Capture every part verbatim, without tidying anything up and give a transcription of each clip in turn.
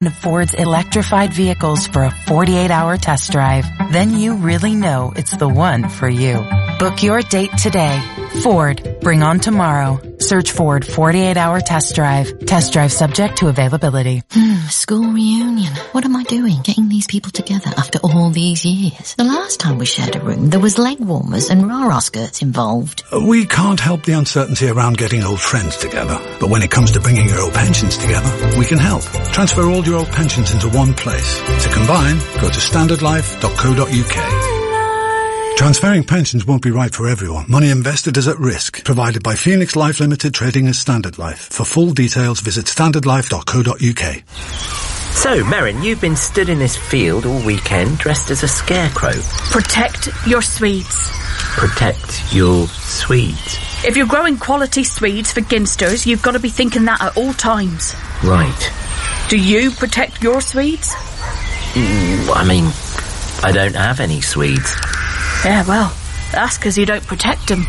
of Ford's electrified vehicles for a forty-eight hour test drive. Then you really know it's the one for you. Book your date today. Ford, bring on tomorrow. Search Ford forty-eight hour test drive. Test drive subject to availability. Hmm, school reunion. What am I doing getting these people together after all these years? The last time we shared a room, there was leg warmers and rah-rah skirts involved. We can't help the uncertainty around getting old friends together. But when it comes to bringing your old pensions together, we can help. Transfer all your old pensions into one place. To combine, go to standard life dot co dot uk. Transferring pensions won't be right for everyone. Money invested is at risk. Provided by Phoenix Life Limited, trading as Standard Life. For full details, visit standard life dot co dot uk. So, Merrin, you've been stood in this field all weekend dressed as a scarecrow. Protect your Swedes. Protect your Swedes. If you're growing quality Swedes for Ginsters, you've got to be thinking that at all times. Right. Do you protect your Swedes? Mm, I mean, I don't have any Swedes. Yeah, well, that's because you don't protect them.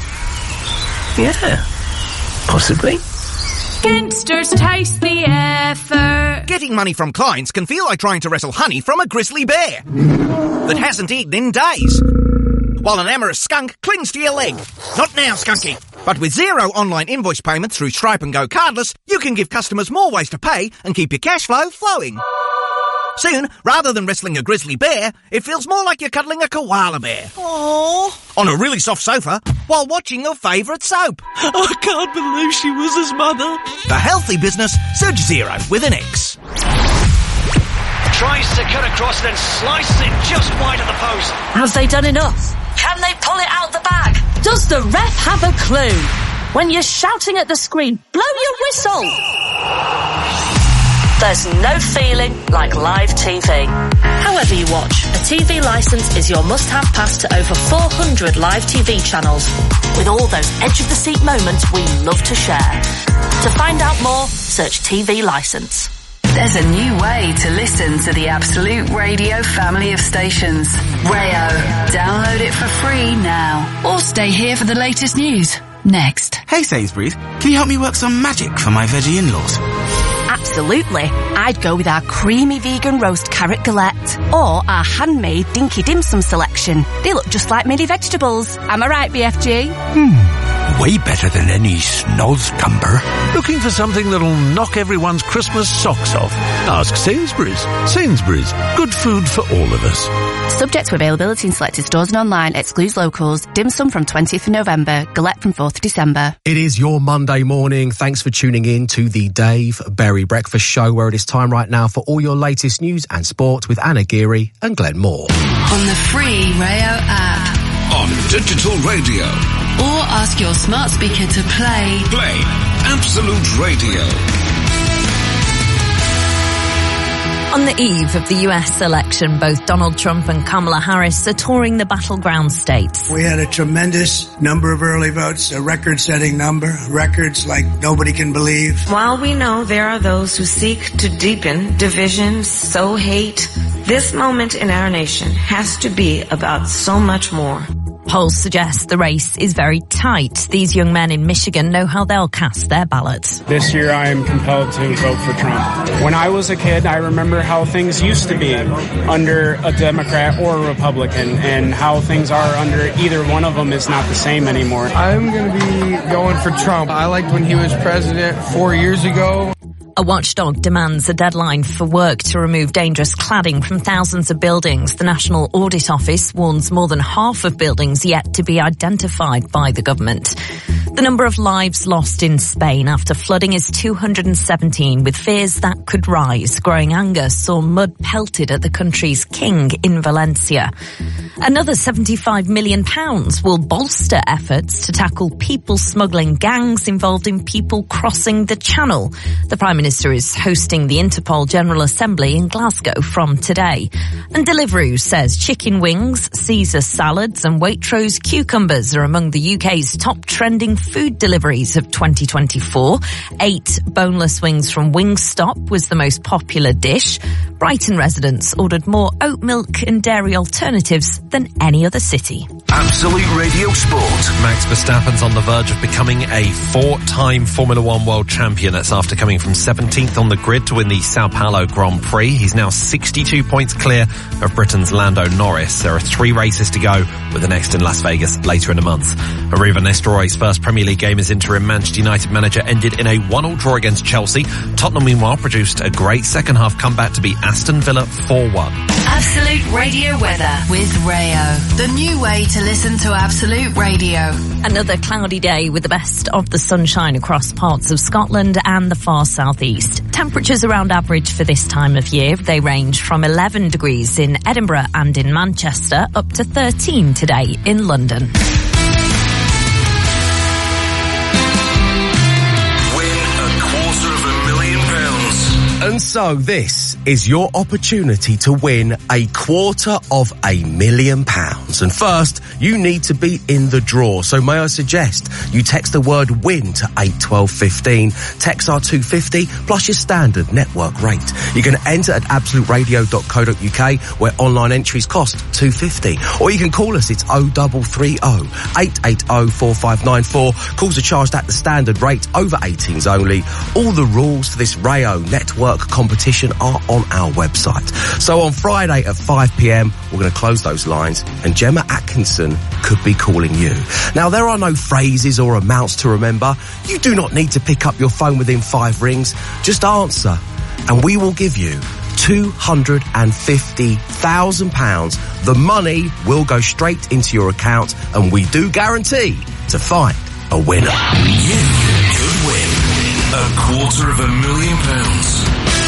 Yeah, possibly. Ginsters taste the effort. Getting money from clients can feel like trying to wrestle honey from a grizzly bear that hasn't eaten in days, while an amorous skunk clings to your leg. Not now, Skunky. But with zero online invoice payments through Stripe and Go Cardless, you can give customers more ways to pay and keep your cash flow flowing. Soon, rather than wrestling a grizzly bear, it feels more like you're cuddling a koala bear. Aww. On a really soft sofa, while watching your favourite soap. I can't believe she was his mother. The healthy business, Surge Zero with an X. Tries to cut across, then slices it just wide of the post. Have they done enough? Can they pull it out the bag? Does the ref have a clue? When you're shouting at the screen, blow your whistle. There's no feeling like live T V. However you watch, a T V licence is your must-have pass to over four hundred live T V channels, with all those edge-of-the-seat moments we love to share. To find out more, search T V licence. There's a new way to listen to the Absolute Radio family of stations. Rayo. Download it for free now. Or stay here for the latest news. Next. Hey Sainsbury's, can you help me work some magic for my veggie in-laws? Absolutely. I'd go with our creamy vegan roast carrot galette or our handmade dinky dim sum selection. They look just like mini vegetables. Am I right, B F G? Hmm. Way better than any snozcumber. Looking for something that'll knock everyone's Christmas socks off? Ask Sainsbury's. Sainsbury's. Good food for all of us. Subject to availability in selected stores and online. Excludes locals. Dim sum from twentieth of November. Galette from fourth of December. It is your Monday morning. Thanks for tuning in to the Dave Berry Breakfast Show, where it is time right now for all your latest news and sport with Anna Geary and Glenn Moore. On the free Rayo app. On digital radio. Or ask your smart speaker to play. Play Absolute Radio. On the eve of the U S election, both Donald Trump and Kamala Harris are touring the battleground states. We had a tremendous number of early votes, a record-setting number, records like nobody can believe. While we know there are those who seek to deepen division, sow hate, this moment in our nation has to be about so much more. Polls suggest the race is very tight. These young men in Michigan know how they'll cast their ballots. This year I am compelled to vote for Trump. When I was a kid, I remember how things used to be under a Democrat or a Republican, and how things are under either one of them is not the same anymore. I'm going to be going for Trump. I liked when he was president four years ago. A watchdog demands a deadline for work to remove dangerous cladding from thousands of buildings. The National Audit Office warns more than half of buildings yet to be identified by the government. The number of lives lost in Spain after flooding is two hundred seventeen, with fears that could rise. Growing anger saw mud pelted at the country's king in Valencia. Another seventy-five million pounds will bolster efforts to tackle people smuggling gangs involved in people crossing the Channel. The Prime Minister is hosting the Interpol General Assembly in Glasgow from today. And Deliveroo says chicken wings, Caesar salads and Waitrose cucumbers are among the U K's top trending food deliveries of twenty twenty-four. Eight boneless wings from Wingstop was the most popular dish. Brighton residents ordered more oat milk and dairy alternatives than any other city. Absolute Radio Sport. Max Verstappen's on the verge of becoming a four-time Formula One world champion. That's after coming from seventeenth on the grid to win the Sao Paulo Grand Prix. He's now sixty-two points clear of Britain's Lando Norris. There are three races to go, with the next in Las Vegas later in the month. Ruben Nistelrooy's first Premier League game as interim Manchester United manager ended in a one-all draw against Chelsea. Tottenham, meanwhile, produced a great second-half comeback to beat Aston Villa four one. Absolute Radio weather with Rayo, the new way to listen to Absolute Radio. Another cloudy day with the best of the sunshine across parts of Scotland and the far southeast. Temperatures around average for this time of year. They range from eleven degrees in Edinburgh and in Manchester up to thirteen today in London. And so this is your opportunity to win a quarter of a million pounds. And first, you need to be in the draw. So may I suggest you text the word WIN to eight twelve fifteen. Text our two fifty plus your standard network rate. You can enter at absolute radio dot co dot uk where online entries cost two fifty. Or you can call us. It's oh double three oh, eight eight oh, four five nine four. Calls are charged at the standard rate, over eighteens only. All the rules for this Rayo network competition are on our website. So on Friday at five p.m, we're going to close those lines and Gemma Atkinson could be calling you. Now, there are no phrases or amounts to remember. You do not need to pick up your phone within five rings. Just answer and we will give you two hundred fifty thousand pounds. The money will go straight into your account and we do guarantee to find a winner. You could win a quarter of a million pounds.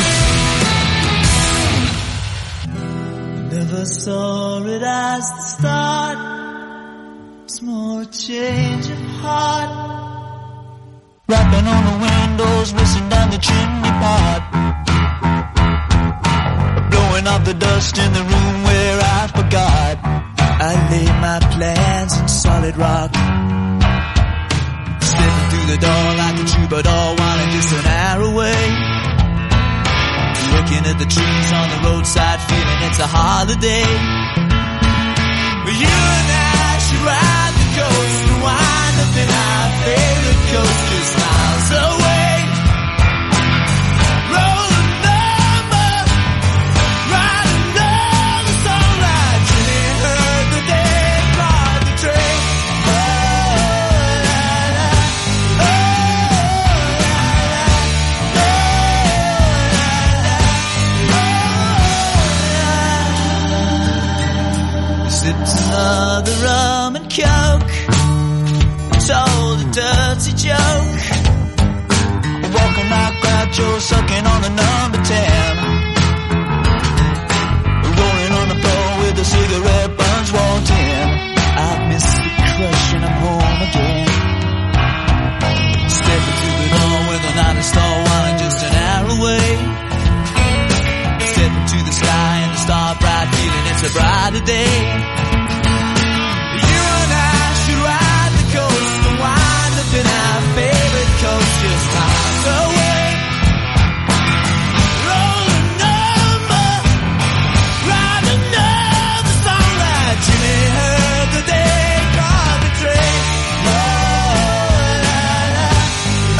Never saw it as the start. It's more a change of heart. Rapping on the windows, whistling down the chimney pot. Blowing up the dust in the room where I forgot. I laid my plans in solid rock. Stepping through the door like a troubadour, wanting just an hour away. Looking at the trees on the roadside, feeling it's a holiday. You and I should ride the coast and wind up in our favorite coast just miles away. Roll a number, ride another song like Jimmy heard the dead drive the train. Oh, la, la, oh, la, la, la, oh, sipped another rum and coke, told a dirty joke, walking like Groucho, sucking on the number ten, rolling on the floor with the cigarette buns walked in. I miss the crush and I'm home again. Stepping through the door with an honest star wine just an hour away. Stepping to the sky and the star bright, feeling it's a brighter day. In our favorite coast just miles away. Roll a number, ride another song like Jimmy heard the day called the train. Oh, la, la, oh,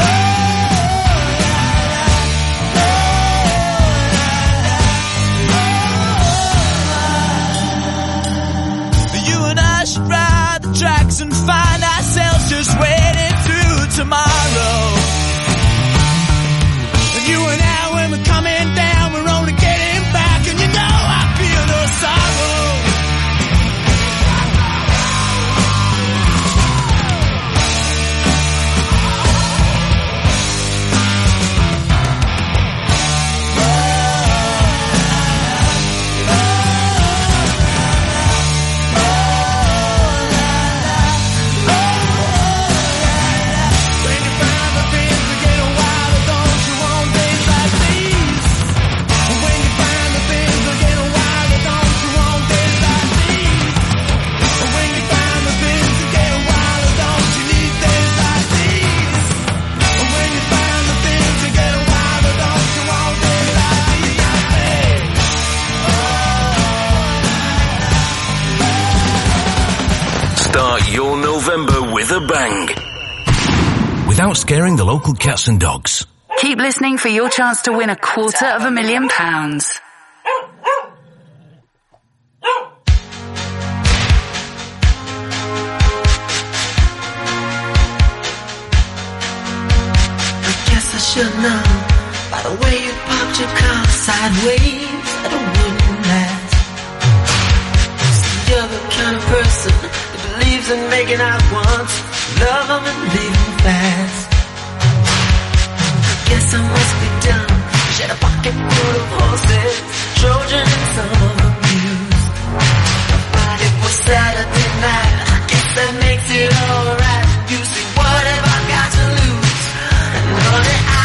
la, la, oh, la, la. You and I should ride the tracks and find ourselves just waiting tomorrow. And you and I, when we're coming down, we're only getting back, and you know I feel no sorrow. When you Start your November with a bang. Without scaring the local cats and dogs. Keep listening for your chance to win a quarter of a million pounds. I should know by the way you popped your car sideways that it wouldn't last. See, you're the kind of person that believes in making out once, love them and leave them fast. Guess I must be dumb. She had a pocket full of horses, Trojan and some of them used. But it was Saturday night, I guess that makes it alright. You see, what have I got to lose? And all that I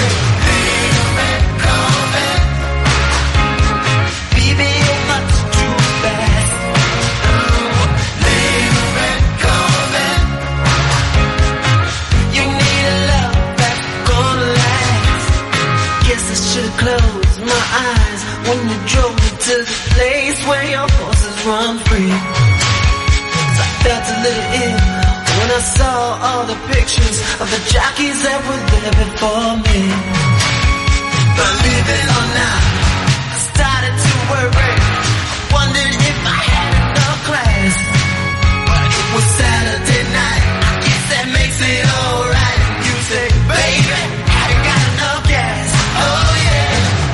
close my eyes when you drove me to the place where your horses run free. I felt a little ill when I saw all the pictures of the jockeys that were there before me. Believe it or not, I started to worry. I wondered if I had enough class. But it was Saturday night, I guess that makes it alright. You say, baby, I ain't got enough gas. Oh yeah.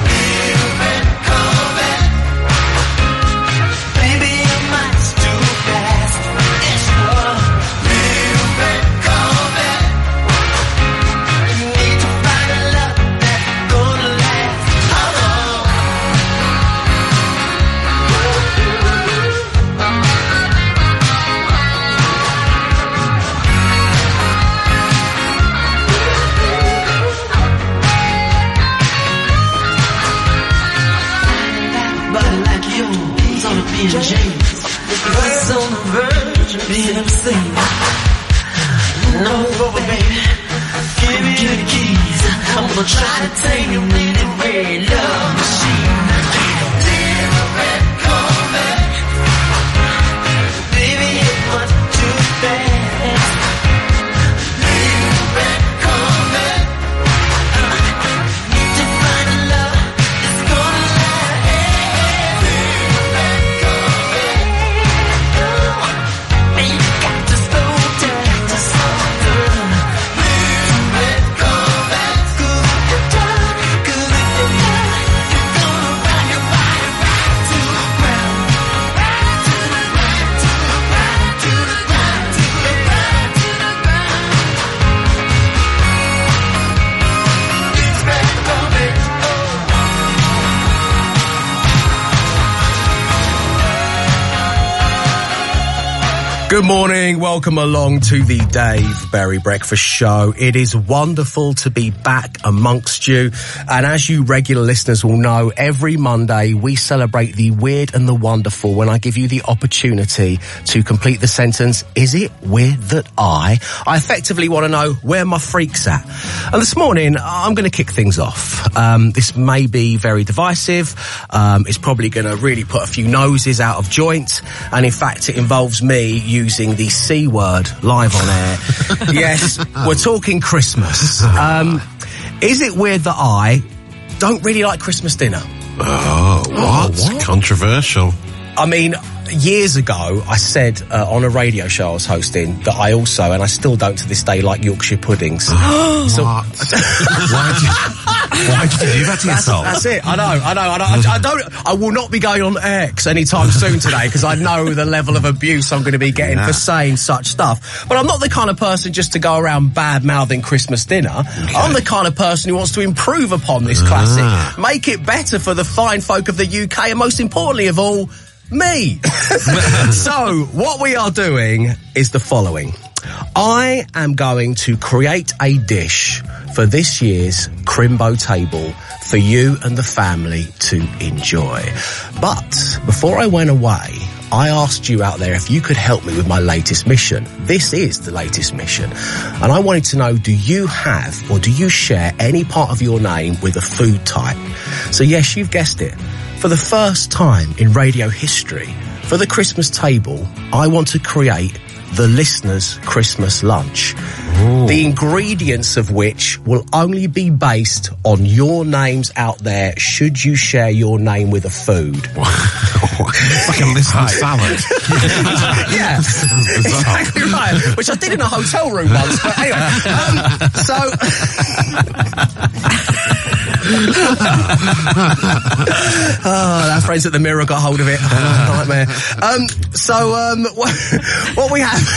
James was on the verge of being obscene. No, baby, give me the keys. I'm gonna try to tame your little red love machine. Little red Corvette, baby, it was too fast. Little red Corvette, need to find a love that's gonna last. Little red Corvette. Good morning, welcome along to the Dave Berry Breakfast Show. It is wonderful to be back amongst you. And as you regular listeners will know, every Monday we celebrate the weird and the wonderful when I give you the opportunity to complete the sentence, is it weird that I? I effectively want to know where my freak's at. And this morning, I'm going to kick things off. Um, this may be very divisive. Um, it's probably going to really put a few noses out of joint. And in fact, it involves me using the C word live on air. Yes, we're talking Christmas. Um, is it weird that I don't really like Christmas dinner? Oh, what? Oh, what? Controversial. I mean, years ago, I said uh, on a radio show I was hosting that I also, and I still don't to this day, like Yorkshire puddings. So, why, did you, why did you do that to yourself? That's, that's it. I know, I know, I know. I, I don't. I will not be going on X anytime soon today because I know the level of abuse I'm going to be getting yeah. for saying such stuff. But I'm not the kind of person just to go around bad-mouthing Christmas dinner. Okay. I'm the kind of person who wants to improve upon this classic, ah. make it better for the fine folk of the U K, and most importantly of all, me. So, what we are doing is the following. I am going to create a dish for this year's Crimbo table for you and the family to enjoy. But before I went away, I asked you out there if you could help me with my latest mission. This is the latest mission. And I wanted to know, do you have or do you share any part of your name with a food type? So yes, you've guessed it. For the first time in radio history, for the Christmas table, I want to create the listeners' Christmas lunch. Ooh. The ingredients of which will only be based on your names out there should you share your name with a food. It's like a listener salad. Yeah, exactly right. Which I did in a hotel room once, but anyway. Um, so... oh, our friends at the Mirror got hold of it. Oh, nightmare. Um, so, um, what, what we have...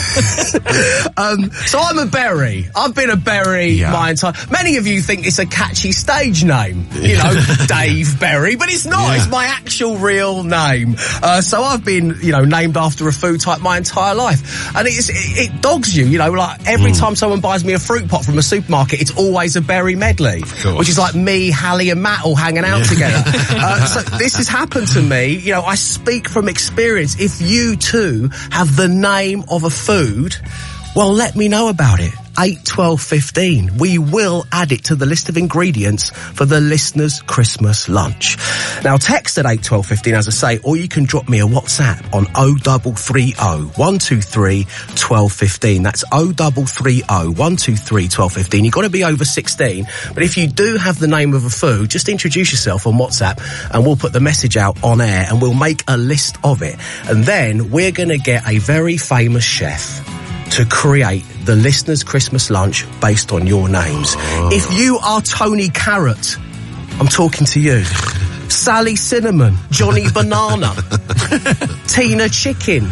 um, so I'm a Berry. I've been a Berry yeah. my entire... Many of you think it's a catchy stage name. You know, Dave Berry, but it's not. Yeah. It's my actual real name. Uh, so I've been, you know, named after a food type my entire life. And it's, it, it dogs you, you know, like every mm. time someone buys me a fruit pot from a supermarket, it's always a berry medley. Which is like me, Hallie and Matt all hanging out yeah. together. uh, so this has happened to me. You know, I speak from experience. If you too have the name of a food, well, let me know about it. eight twelve fifteen. We will add it to the list of ingredients for the listeners' Christmas lunch. Now, text at eight twelve fifteen, as I say, or you can drop me a WhatsApp on oh three three oh, one two three, one two one five. That's oh three three oh, one two three, one two one five. You've got to be over sixteen. But if you do have the name of a food, just introduce yourself on WhatsApp and we'll put the message out on air and we'll make a list of it. And then we're going to get a very famous chef to create the listeners' Christmas lunch based on your names. Oh. If you are Tony Carrot, I'm talking to you. Sally Cinnamon, Johnny Banana, Tina Chicken,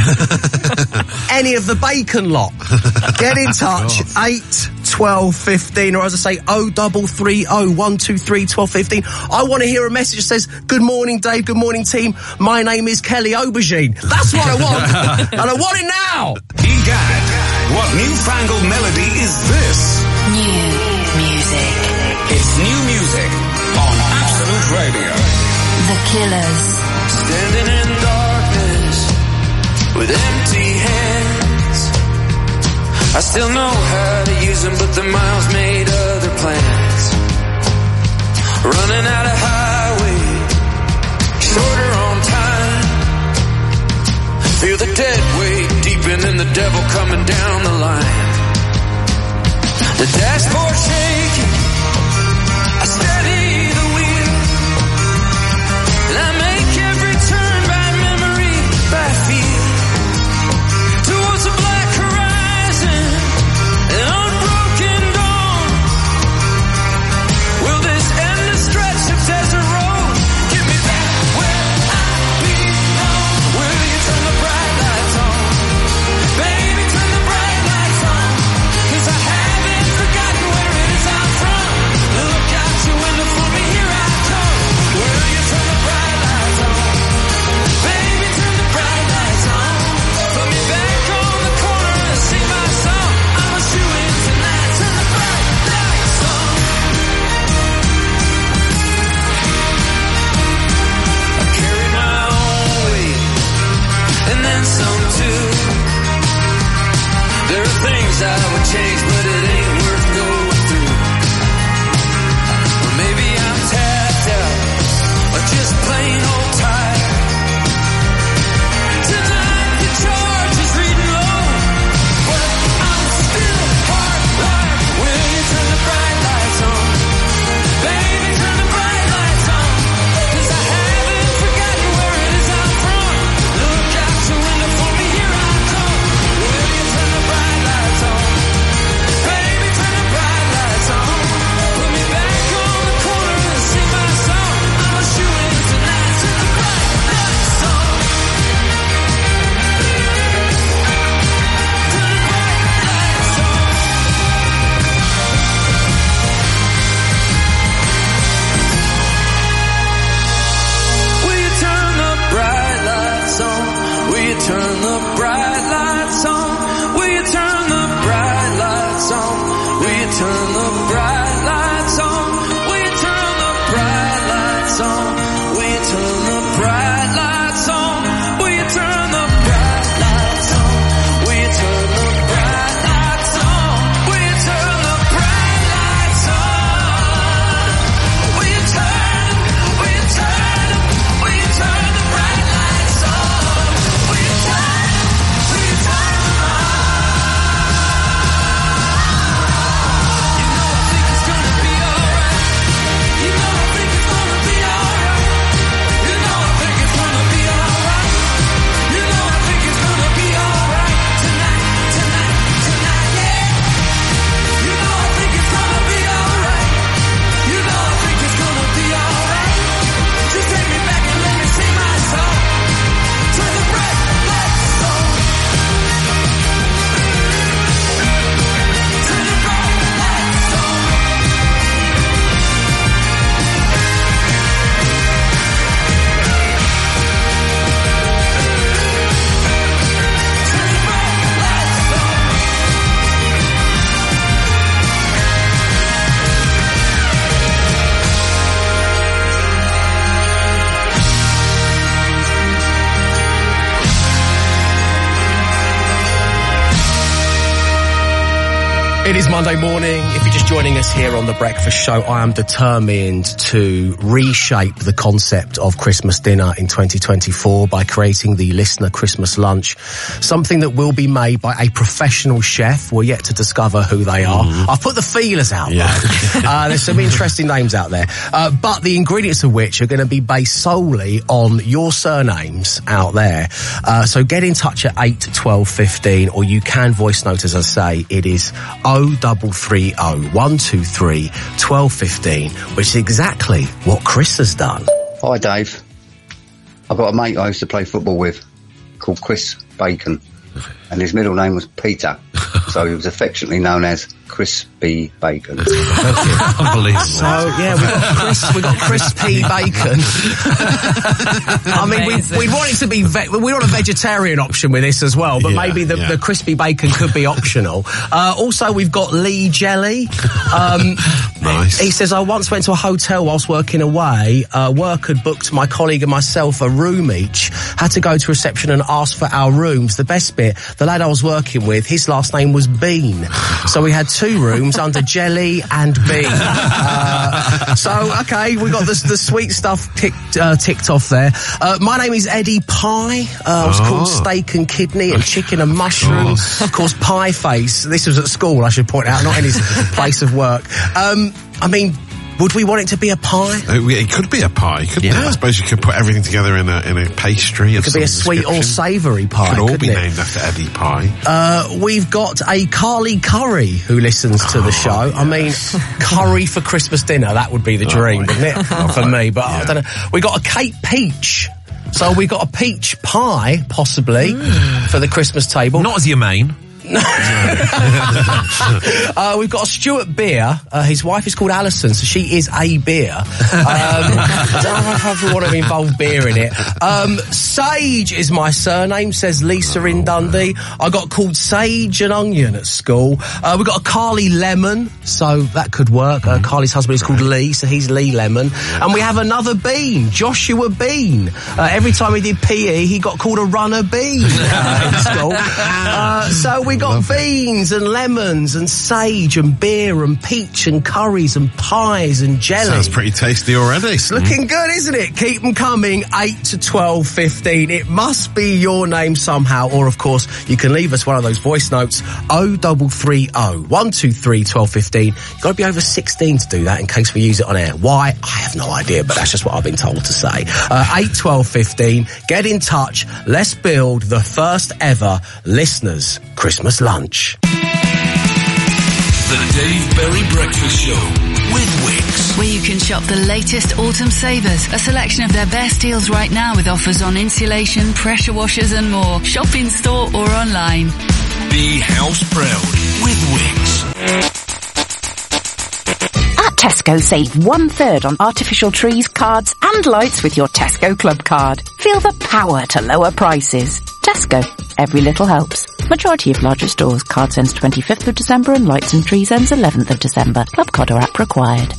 any of the bacon lot. Get in touch, eight twelve fifteen, or as I say, oh three three oh, one two three, one two one five. I want to hear a message that says, good morning, Dave, good morning, team. My name is Kelly Aubergine. That's what I want, and I want it now. Egad, what newfangled melody is this? New music. It's new music on Absolute Radio. The Killers. Standing in darkness with empty hands. I still know how to use them, but the miles made other plans. Running out of highway, shorter on time. Feel the dead weight deepening, the devil coming down the line. The dashboard shaking, I steady the wheel, and I make every turn by memory, by feel, towards a black horizon, an unbroken dawn. Will this endless stretch of desert It is Monday morning. If you're just joining us here on The Breakfast Show, I am determined to reshape the concept of Christmas dinner in twenty twenty-four by creating the Listener Christmas Lunch, something that will be made by a professional chef. We're yet to discover who they are. Mm. I've put the feelers out yeah. there. uh, there's some interesting names out there. Uh, but the ingredients of which are going to be based solely on your surnames out there. Uh, so get in touch at eight twelve fifteen, or you can voice note, as I say. It is oh double three oh, one two three, twelve fifteen, which is exactly what Chris has done. Hi, Dave. I've got a mate I used to play football with called Chris Bacon, and his middle name was Peter, so he was affectionately known as Crispy Bacon. Unbelievable. So, yeah, we got Chris, we got Crispy Bacon. I mean, we, we want it to be, ve- we want a vegetarian option with this as well, but yeah, maybe the, yeah. the Crispy Bacon could be optional. Uh, also, we've got Lee Jelly. Um, nice. He says, I once went to a hotel whilst working away. Uh, work had booked my colleague and myself a room each. Had to go to reception and ask for our rooms. The best bit, the lad I was working with, his last name was Bean. So we had two rooms under Jelly and Bean. Uh, so, okay, we got this, the sweet stuff ticked, uh, ticked off there. Uh, my name is Eddie Pie. Uh, I was oh. called Steak and Kidney and Chicken and Mushroom. Of, of course, Pie Face. This was at school, I should point out, not in his place of work. Um, I mean, would we want it to be a pie? It could be a pie, couldn't yeah. it? I suppose you could put everything together in a in a pastry. It could be a sweet or savoury pie. It could all be it? named after Eddie Pie. Uh, we've got a Carly Curry who listens to the show. Oh, I mean, curry for Christmas dinner, that would be the dream, oh, wouldn't it? For me, but yeah. I don't know. We got a Kate Peach. So we got a peach pie, possibly, mm. for the Christmas table. Not as your main. uh, we've got a Stuart Beer. Uh, his wife is called Alison, so she is a beer. Um, I don't know if I want to involve beer in it. Um, Sage is my surname, says Lisa in Dundee. I got called Sage and Onion at school. Uh, we've got a Carly Lemon, so that could work. Uh, Carly's husband is called Lee, so he's Lee Lemon. And we have another Bean, Joshua Bean. Uh, every time he did P E, he got called a runner bean uh, in school. Uh, so we got Love beans it. and lemons and sage and beer and peach and curries and pies and jelly. Sounds pretty tasty already. It's looking mm. good, isn't it? Keep them coming, eight to twelve fifteen. It must be your name somehow, or of course, you can leave us one of those voice notes, oh double three oh, one two three, twelve fifteen. You've got to be over sixteen to do that in case we use it on air. Why? I have no idea, but that's just what I've been told to say. Uh, eight twelve fifteen, get in touch. Let's build the first ever listeners' Christmas lunch. The Dave Berry Breakfast Show with Wickes, where you can shop the latest autumn savers, a selection of their best deals right now with offers on insulation, pressure washers and more. Shop in store or online. Be house proud with Wickes. Tesco, save one third on artificial trees, cards and lights with your Tesco Club card. Feel the power to lower prices. Tesco. Every little helps. Majority of larger stores. Cards ends twenty-fifth of December and lights and trees ends eleventh of December. Club card or app required.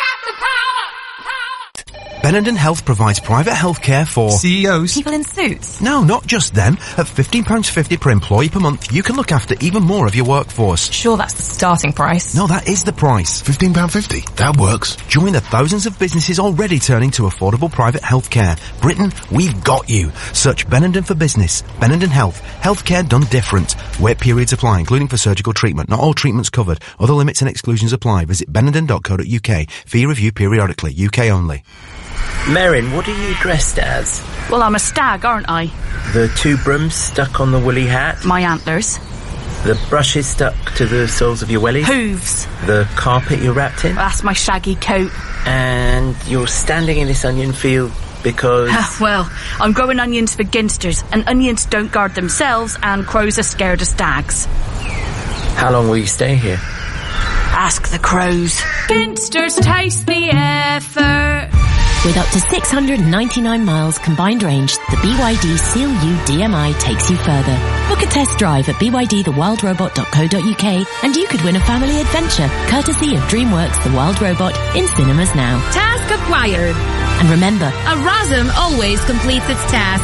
Benenden Health provides private health care for C E Os. People in suits. No, not just them. At fifteen pounds fifty per employee per month, you can look after even more of your workforce. Sure, that's the starting price. No, that is the price. fifteen pounds fifty. That works. Join the thousands of businesses already turning to affordable private health care. Britain, we've got you. Search Benenden for business. Benenden Health. Healthcare done different. Wait periods apply, including for surgical treatment. Not all treatments covered. Other limits and exclusions apply. Visit benenden dot co dot uk. Fee review periodically. U K only. Merrin, what are you dressed as? Well, I'm a stag, aren't I? The two brooms stuck on the woolly hat? My antlers. The brushes stuck to the soles of your wellies? Hooves. The carpet you're wrapped in? That's my shaggy coat. And you're standing in this onion field because... Well, I'm growing onions for ginsters, and onions don't guard themselves, and crows are scared of stags. How long will you stay here? Ask the crows. Ginsters taste the effort. With up to six hundred ninety-nine miles combined range, the B Y D Seal U D M I takes you further. Book a test drive at b y d the wild robot dot co dot u k and you could win a family adventure, courtesy of DreamWorks The Wild Robot, in cinemas now. Task acquired. And remember, a RASM always completes its task.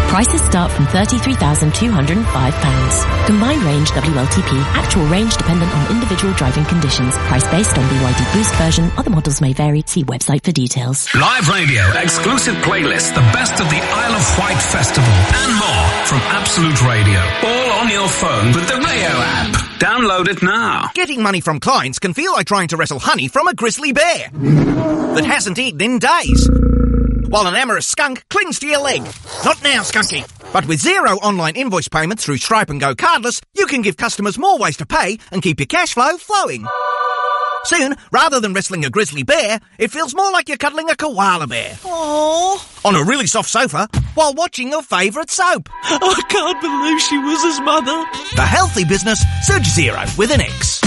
Prices start from thirty-three thousand two hundred five pounds. Combined range W L T P. Actual range dependent on individual driving conditions. Price based on B Y D Boost version. Other models may vary. See website for details. Live radio, exclusive playlists, the best of the Isle of Wight Festival, and more from Absolute Radio. All on your phone with the Rayo app. Download it now. Getting money from clients can feel like trying to wrestle honey from a grizzly bear that hasn't eaten in days, while an amorous skunk clings to your leg. Not now, Skunky. But with zero online invoice payments through Stripe and Go Cardless, you can give customers more ways to pay and keep your cash flow flowing. Soon, rather than wrestling a grizzly bear, it feels more like you're cuddling a koala bear. Aww. On a really soft sofa, while watching your favourite soap. I can't believe she was his mother. The healthy business, Surge Zero with an X.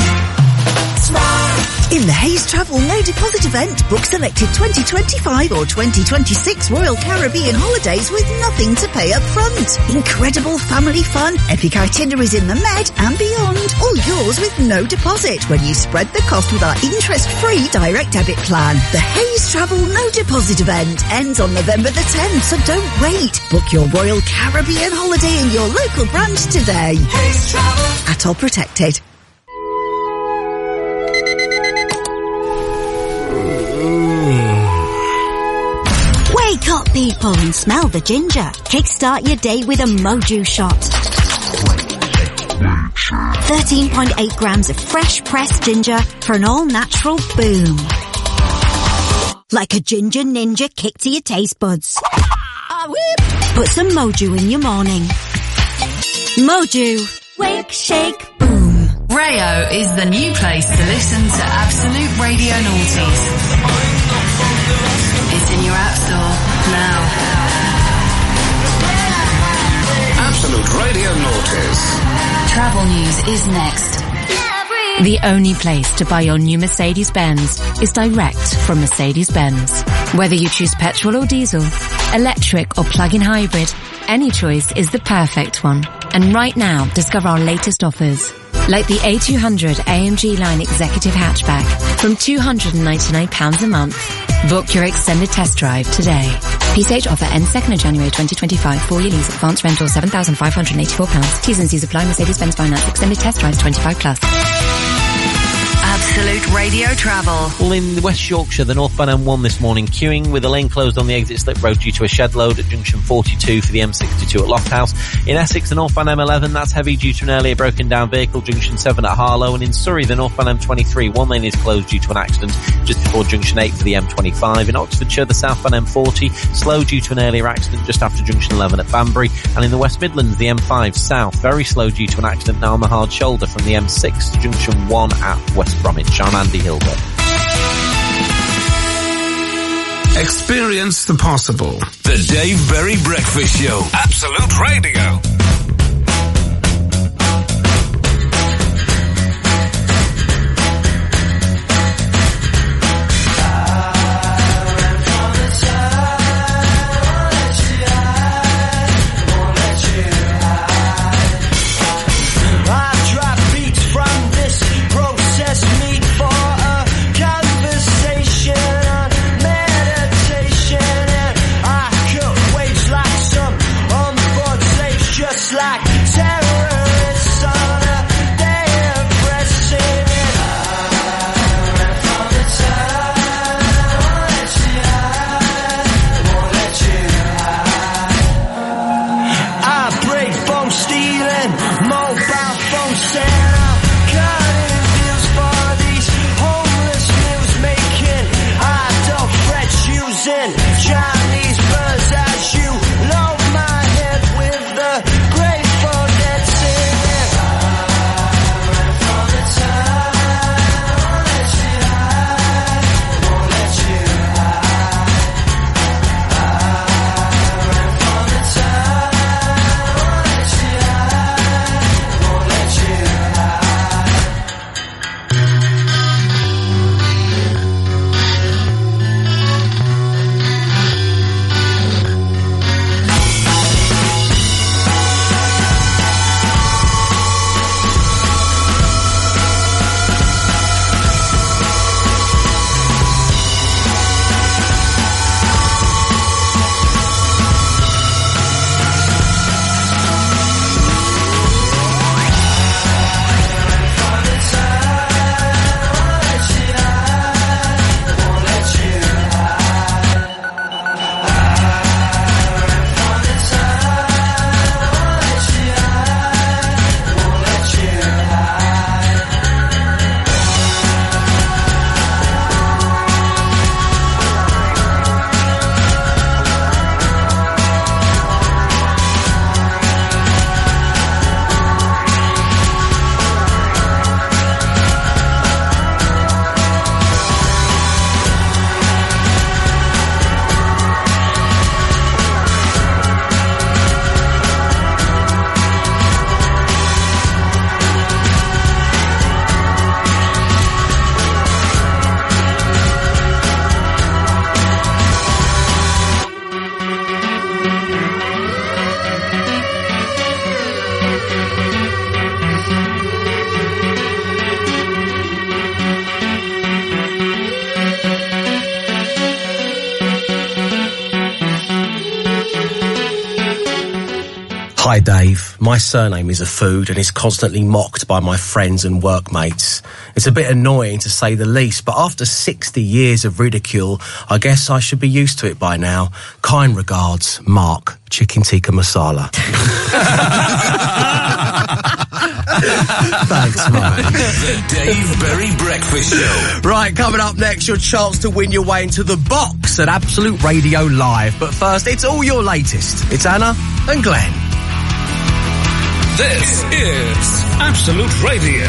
In the Hayes Travel No Deposit event, book selected twenty twenty-five or twenty twenty-six Royal Caribbean holidays with nothing to pay up front. Incredible family fun, epic itineraries in the Med and beyond. All yours with no deposit when you spread the cost with our interest-free direct debit plan. The Hayes Travel No Deposit event ends on November the tenth, so don't wait. Book your Royal Caribbean holiday in your local branch today. Hayes Travel. At all protected. Wake up, people, and smell the ginger. Kickstart your day with a Moju shot. thirteen point eight grams of fresh pressed ginger for an all-natural boom. Like a ginger ninja kick to your taste buds. Put some Moju in your morning. Moju. Wake, shake, boom. Rayo is the new place to listen to Absolute Radio Noughties. It's in your app store now. Absolute Radio Noughties. Travel news is next. The only place to buy your new Mercedes-Benz is direct from Mercedes-Benz. Whether you choose petrol or diesel, electric or plug-in hybrid, any choice is the perfect one. And right now, discover our latest offers. Like the A two hundred A M G Line Executive Hatchback from two hundred ninety-nine pounds a month. Book your extended test drive today. P C H offer ends second of January twenty twenty-five. Four-year lease, advance rental seven thousand five hundred eighty-four pounds. T's and C's apply. Mercedes-Benz Finance. Extended test drive twenty-five plus. Absolute Radio Travel. Well, in West Yorkshire, the northbound M one this morning queuing with a lane closed on the exit slip road due to a shed load at junction forty-two for the M sixty-two at Lofthouse. In Essex, the northbound M eleven, that's heavy due to an earlier broken down vehicle, junction seven at Harlow. And in Surrey, the northbound M twenty-three, one lane is closed due to an accident just before junction eight for the M twenty-five. In Oxfordshire, the southbound M forty, slow due to an earlier accident just after junction eleven at Banbury. And in the West Midlands, the M five south, very slow due to an accident now on the hard shoulder from the M six to junction one at West Bromwich. I'm Andy Hilbert. Experience the possible. The Dave Berry Breakfast Show. Absolute Radio. Just Hi Dave, my surname is a food and is constantly mocked by my friends and workmates. It's a bit annoying to say the least, but after sixty years of ridicule, I guess I should be used to it by now. Kind regards, Mark, Chicken Tikka Masala. Thanks, Mark. The Dave Berry Breakfast Show. Right, coming up next, your chance to win your way into the box at Absolute Radio Live. But first, it's all your latest. It's Anna and Glenn. This is Absolute Radio.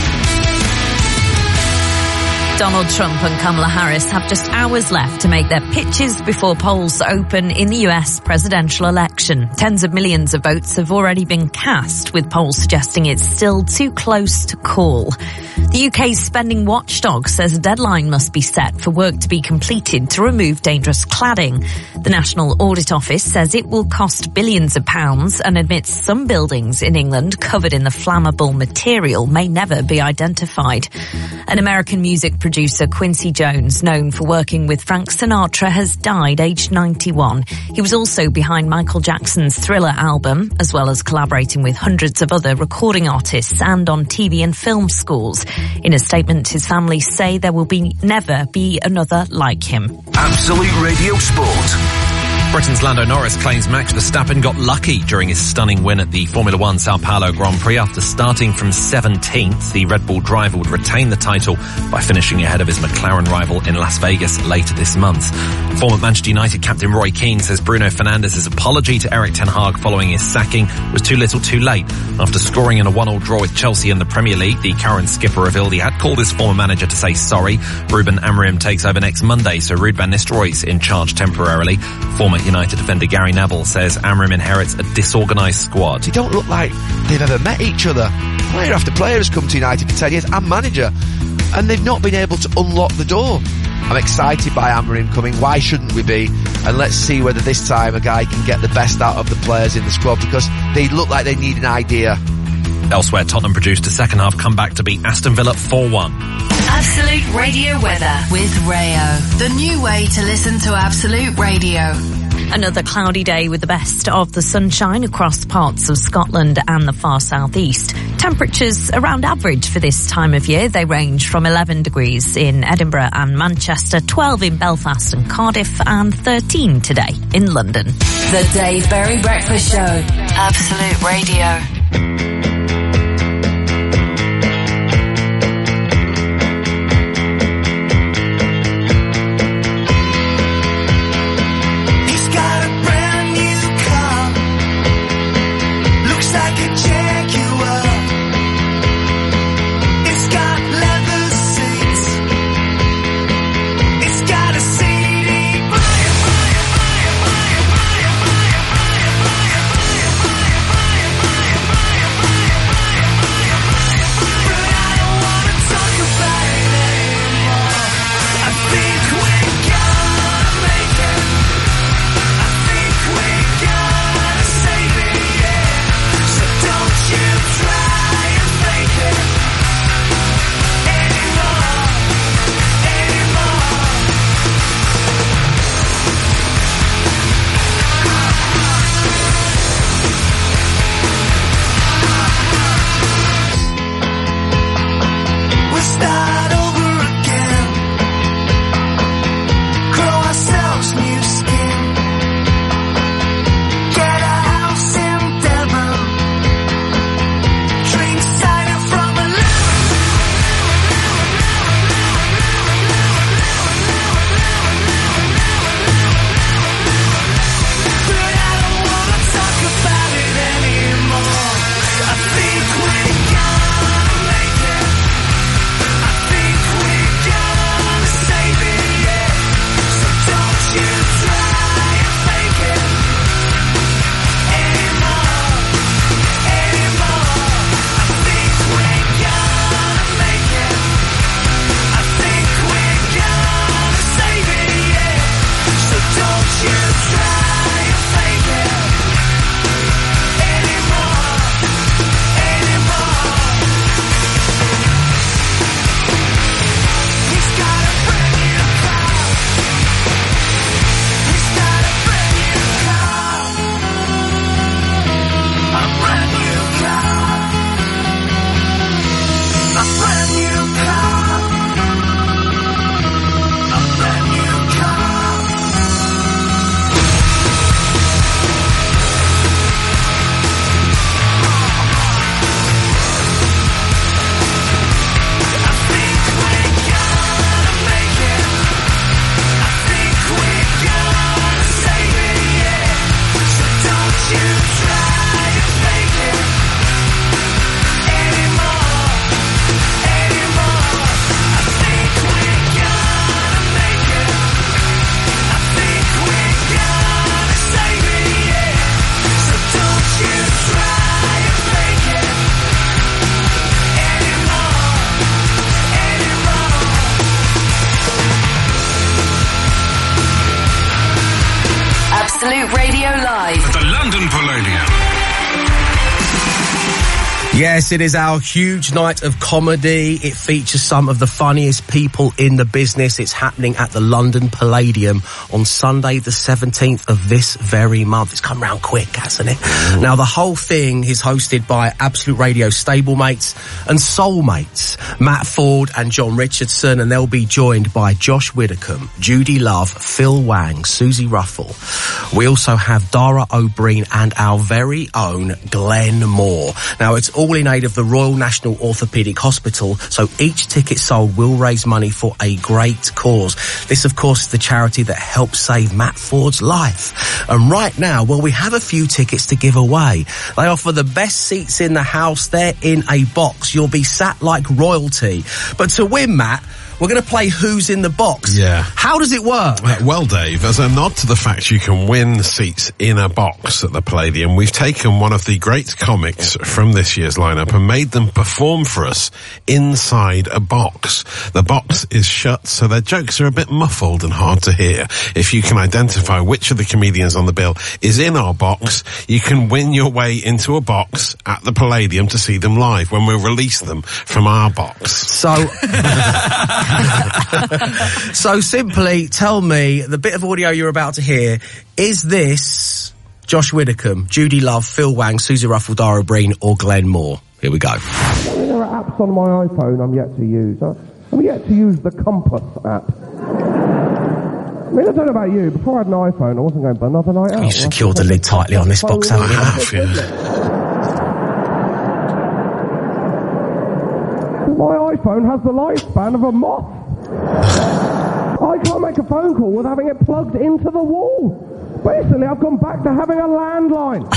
Donald Trump and Kamala Harris have just hours left to make their pitches before polls open in the U S presidential election. Tens of millions of votes have already been cast, with polls suggesting it's still too close to call. The U K's spending watchdog says a deadline must be set for work to be completed to remove dangerous cladding. The National Audit Office says it will cost billions of pounds and admits some buildings in England covered in the flammable material may never be identified. An American music producer, Quincy Jones, known for working with Frank Sinatra, has died aged ninety-one. He was also behind Michael Jackson's Thriller album, as well as collaborating with hundreds of other recording artists and on T V and film scores. In a statement, his family say there will be never be another like him. Absolute Radio Sport. Britain's Lando Norris claims Max Verstappen got lucky during his stunning win at the Formula One Sao Paulo Grand Prix. After starting from seventeenth, the Red Bull driver would retain the title by finishing ahead of his McLaren rival in Las Vegas later this month. Former Manchester United captain Roy Keane says Bruno Fernandes' apology to Erik ten Hag following his sacking was too little too late. After scoring in a one all draw with Chelsea in the Premier League, the current skipper revealed he had called his former manager to say sorry. Ruben Amorim takes over next Monday, so Ruud van Nistelrooy's in charge temporarily. Former United defender Gary Neville says Amorim inherits a disorganised squad. They don't look like they've ever met each other. Player after player has come to United for ten years, and manager, and they've not been able to unlock the door. I'm excited by Amorim coming. Why shouldn't we be? And let's see whether this time a guy can get the best out of the players in the squad, because they look like they need an idea. Elsewhere, Tottenham produced a second half comeback to beat Aston Villa four one. Absolute Radio weather with Rayo, the new way to listen to Absolute Radio. Another cloudy day with the best of the sunshine across parts of Scotland and the far southeast. Temperatures around average for this time of year. They range from eleven degrees in Edinburgh and Manchester, twelve in Belfast and Cardiff, and thirteen today in London. The Dave Berry Breakfast Show. Absolute Radio. Radio Live at the London Palladium. Yes, it is our huge night of comedy. It features some of the funniest people in the business. It's happening at the London Palladium on Sunday the seventeenth of this very month. It's come round quick, hasn't it? Mm. Now, the whole thing is hosted by Absolute Radio stablemates and soulmates, Matt Ford and John Richardson, and they'll be joined by Josh Widdicombe, Judy Love, Phil Wang, Susie Ruffle. We also have Dara O'Brien and our very own Glenn Moore. Now, it's all in aid of the Royal National Orthopaedic Hospital, so each ticket sold will raise money for a great cause. This, of course, is the charity that helped save Matt Ford's life. And right now, well, we have a few tickets to give away. They offer the best seats in the house. They're in a box. You'll be sat like royalty. But to win, Matt, we're going to play Who's in the Box. Yeah. How does it work? Uh, well, Dave, as a nod to the fact you can win seats in a box at the Palladium, we've taken one of the great comics from this year's lineup and made them perform for us inside a box. The box is shut, so their jokes are a bit muffled and hard to hear. If you can identify which of the comedians on the bill is in our box, you can win your way into a box at the Palladium to see them live when we release them from our box. So... So simply tell me, the bit of audio you're about to hear, is this Josh Widdicombe, Judy Love, Phil Wang, Susie Ruffle, Dara O'Brien or Glenn Moore? Here we go. There are apps on my iPhone I'm yet to use. I'm yet to use the Compass app. I mean, I don't know about you, before I had an iPhone I wasn't going for another night out. You've secured the lid tightly on this box, haven't you? My iPhone has the lifespan of a moth. I can't make a phone call without having it plugged into the wall. Basically, I've gone back to having a landline.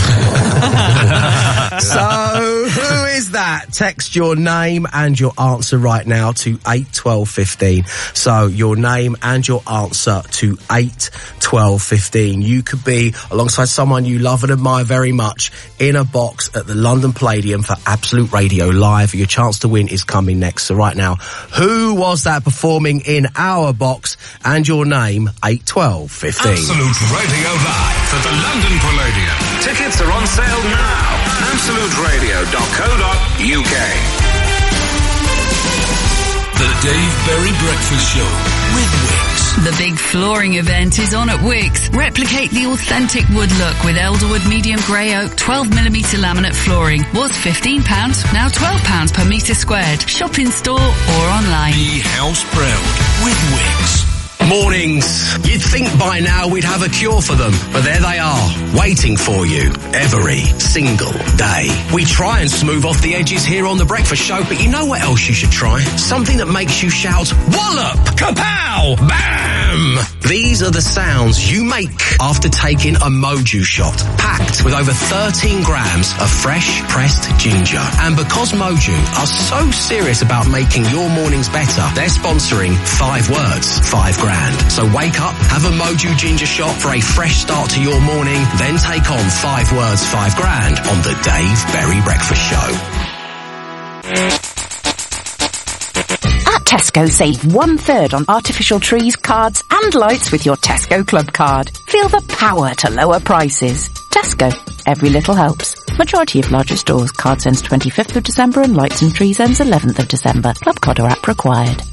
So, who is that? Text your name and your answer right now to eight twelve fifteen. So, your name and your answer to eight twelve fifteen. You could be alongside someone you love and admire very much in a box at the London Palladium for Absolute Radio Live. Your chance to win is coming next. So, right now, who was that performing in our box? And your name, eight twelve fifteen. Absolute Radio Live at the London Palladium. Tickets are on sale now. absolute radio dot co dot uk. The Dave Berry Breakfast Show with Wix. The big flooring event is on at Wix. Replicate the authentic wood look with Elderwood Medium Grey Oak twelve millimetre laminate flooring. Was fifteen pounds, now twelve pounds per metre squared. Shop in store or online. Be house proud with Wix. Mornings. You'd think by now we'd have a cure for them, but there they are, waiting for you every single day. We try and smooth off the edges here on The Breakfast Show, but you know what else you should try? Something that makes you shout, wallop, kapow, bam! These are the sounds you make after taking a Moju shot, packed with over thirteen grams of fresh pressed ginger. And because Moju are so serious about making your mornings better, they're sponsoring Five Words, Five Grand. So wake up, have a Moju ginger shot for a fresh start to your morning, then take on Five Words, Five Grand on the Dave Berry Breakfast Show. At Tesco, save one third on artificial trees, cards and lights with your Tesco Club card. Feel the power to lower prices. Tesco. Every little helps. Majority of larger stores. Cards ends twenty-fifth of December and lights and trees ends eleventh of December. Club card or app required.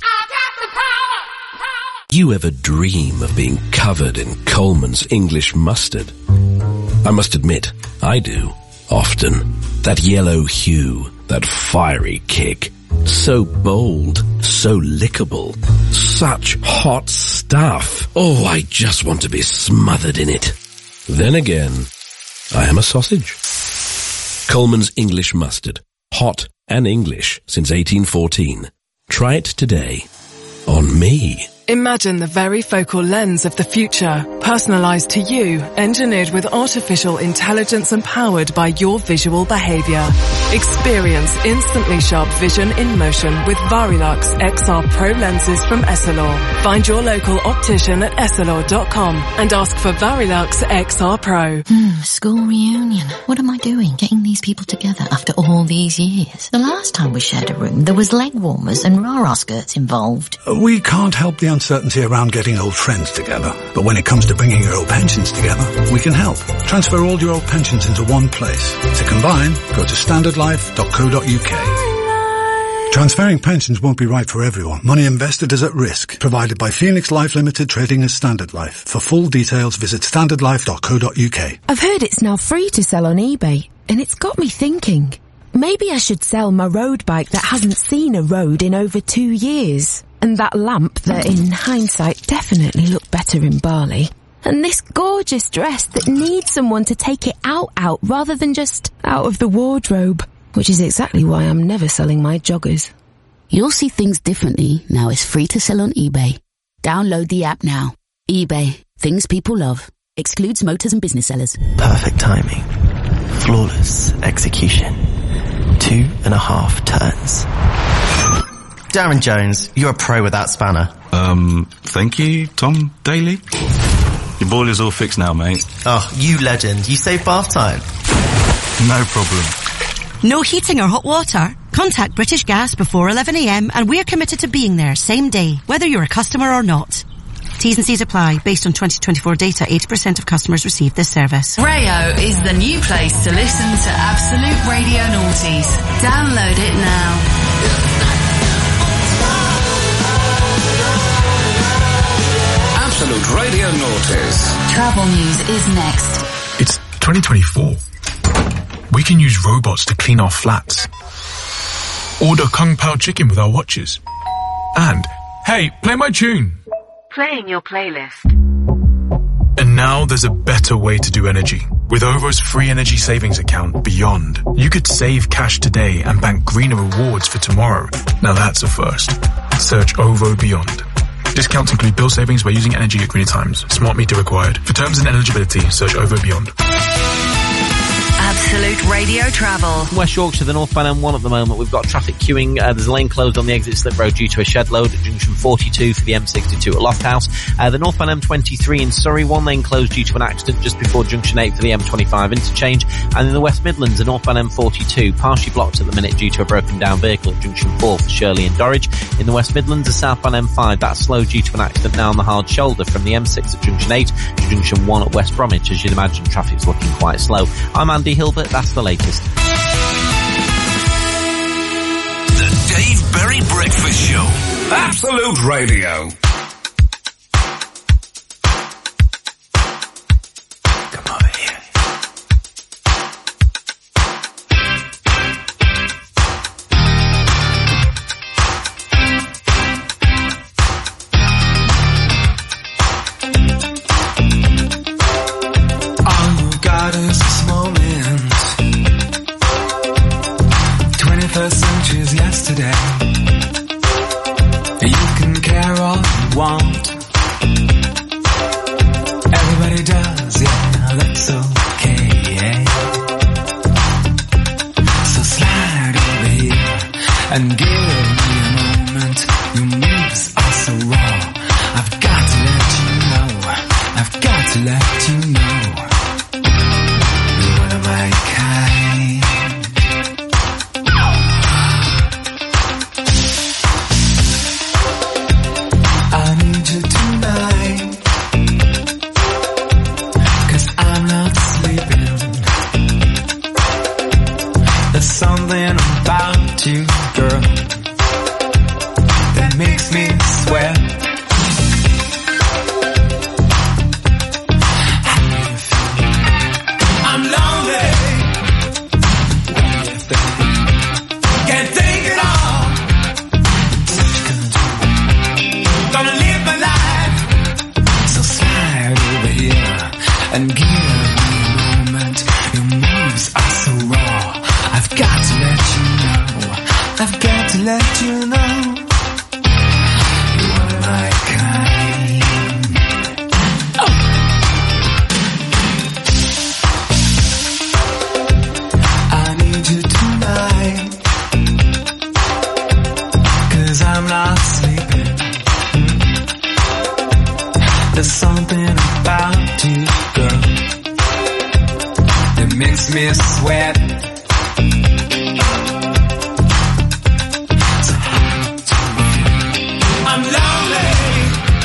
You ever dream of being covered in Coleman's English mustard? I must admit, I do. Often. That yellow hue, that fiery kick. So bold, so lickable. Such hot stuff. Oh, I just want to be smothered in it. Then again, I am a sausage. Coleman's English mustard. Hot and English since eighteen fourteen. Try it today. On me. Imagine the very focal lens of the future, personalized to you, engineered with artificial intelligence and powered by your visual behavior. Experience instantly sharp vision in motion with Varilux X R Pro lenses from Essilor. Find your local optician at essilor dot com and ask for Varilux X R Pro. Hmm, school reunion. What am I doing getting these people together after all these years? The last time we shared a room, there was leg warmers and rah-rah skirts involved. We can't help the uncertainty around getting old friends together. But when it comes to bringing your old pensions together, we can help. Transfer all your old pensions into one place. To combine, go to standard life dot co dot uk. Transferring pensions won't be right for everyone. Money invested is at risk. Provided by Phoenix Life Limited, trading as Standard Life. For full details, visit standard life dot co dot uk. I've heard it's now free to sell on eBay, and it's got me thinking. Maybe I should sell my road bike that hasn't seen a road in over two years. And that lamp that, in hindsight, definitely looked better in Bali. And this gorgeous dress that needs someone to take it out out rather than just out of the wardrobe. Which is exactly why I'm never selling my joggers. You'll see things differently now it's free to sell on eBay. Download the app now. eBay. Things people love. Excludes motors and business sellers. Perfect timing. Flawless execution. Two and a half turns. Darren Jones, you're a pro with that spanner. Um, thank you, Tom Daly. Your boiler's all fixed now, mate. Oh, you legend. You save bath time. No problem. No heating or hot water? Contact British Gas before eleven a m and we're committed to being there same day, whether you're a customer or not. T's and C's apply. Based on twenty twenty-four data, eighty percent of customers receive this service. Rayo is the new place to listen to Absolute Radio Noughties. Download it now. Absolute Radio Noughties. Travel news is next. It's twenty twenty-four. We can use robots to clean our flats. Order Kung Pao chicken with our watches. And, hey, play my tune. Playing your playlist. And now there's a better way to do energy. With O V O's free energy savings account, Beyond, you could save cash today and bank greener rewards for tomorrow. Now that's a first. Search O V O Beyond. Discounts include bill savings by using energy at greener times. Smart meter required. For terms and eligibility, search O V O Beyond. Absolute Radio Travel. West Yorkshire, the northbound M one at the moment. We've got traffic queuing. Uh, there's a lane closed on the exit slip road due to a shed load at junction forty-two for the M sixty-two at Lofthouse. Uh, the northbound M twenty-three in Surrey, one lane closed due to an accident just before junction eight for the M twenty-five interchange. And in the West Midlands, the northbound M forty-two partially blocked at the minute due to a broken down vehicle at junction four for Shirley and Dorridge. In the West Midlands, the southbound M five, that's slow due to an accident now on the hard shoulder from the M six at junction eight to junction one at West Bromwich. As you'd imagine, traffic's looking quite slow. I'm Andy Hilbert, that's the latest. The Dave Berry Breakfast Show. Absolute Radio. Come over here. All you got is this moment. twenty-first century's yesterday. You can care all you want. Everybody does, yeah, that's okay, yeah. So slide over here and give me a moment. Your moves are so raw. I've got to let you know. I've got to let you know. You're one of my kind. I need you tonight, 'cause I'm not sleeping. There's something about you, girl, that makes me sweat. I'm lonely. Can't take it all. Gonna live my life. So slide over here and give me a moment. Your moves are so raw. I've got to let you know. I've got to let you know. You are my kind. Oh. I need you tonight, 'cause I'm not sleeping. There's something about you, girl, that makes me sweat. So I'm lonely.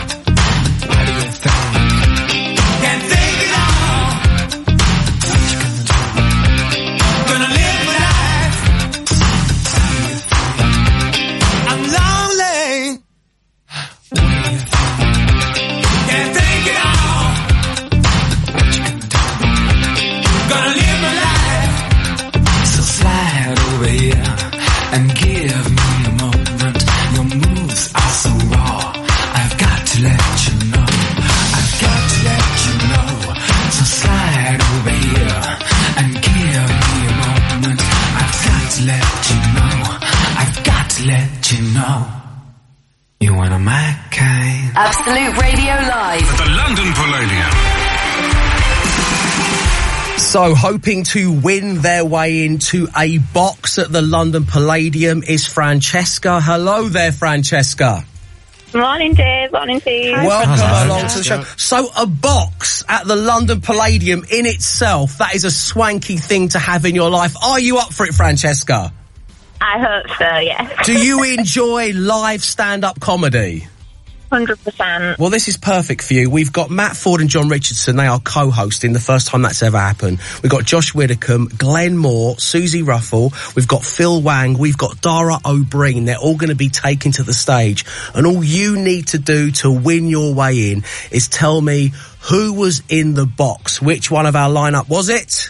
gonna live my life. So slide over here and give me a moment. Your moves are so raw. I've got to let you know. I've got to let you know. So slide over here and give me a moment. I've got to let you know. I've got to let you know. You one of my kind. Absolute Radio Live at the London Palladium. So, hoping to win their way into a box at the London Palladium is Francesca. Hello there, Francesca. Morning, Dave. Morning, Steve. Welcome Hello. along to the show. So, a box at the London Palladium in itself, that is a swanky thing to have in your life. Are you up for it, Francesca? I hope so, yes. Do you enjoy live stand-up comedy? one hundred percent. Well, this is perfect for you. We've got Matt Ford and John Richardson. They are co-hosting, the first time that's ever happened. We've got Josh Widdicombe, Glenn Moore, Susie Ruffle. We've got Phil Wang. We've got Dara O'Brien. They're all going to be taken to the stage. And all you need to do to win your way in is tell me who was in the box. Which one of our lineup was it?